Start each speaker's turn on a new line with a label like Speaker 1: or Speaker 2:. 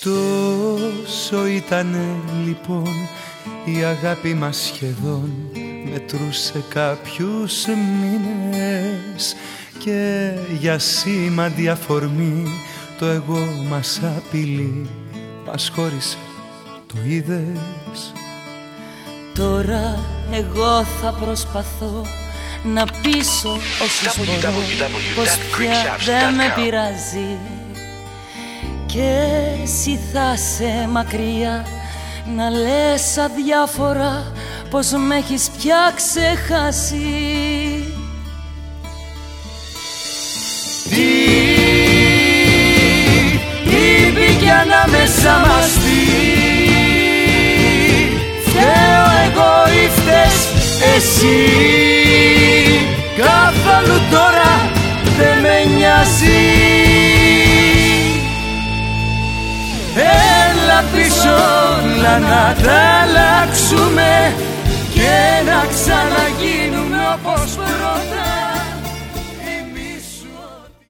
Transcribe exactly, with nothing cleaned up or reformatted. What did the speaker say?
Speaker 1: Τόσο ήτανε λοιπόν η αγάπη μας, σχεδόν μετρούσε κάποιους μήνες, και για σήμαντη αφορμή το εγώ μας απειλεί, μας χώρισε, το είδες?
Speaker 2: Τώρα εγώ θα προσπαθώ να πείσω όσους μπορώ πως πια δεν με πειράζει, και εσύ θα σε μακριά να λες αδιάφορα πως με έχεις πια ξεχάσει.
Speaker 1: Τι μπήκε ανάμεσα μας, τι φταίω εγώ ή φταίς εσύ? Καθόλου τώρα δεν με νοιάζει. Έλα πίσω όλα να τα αλλάξουμε και να ξαναγίνουμε όπως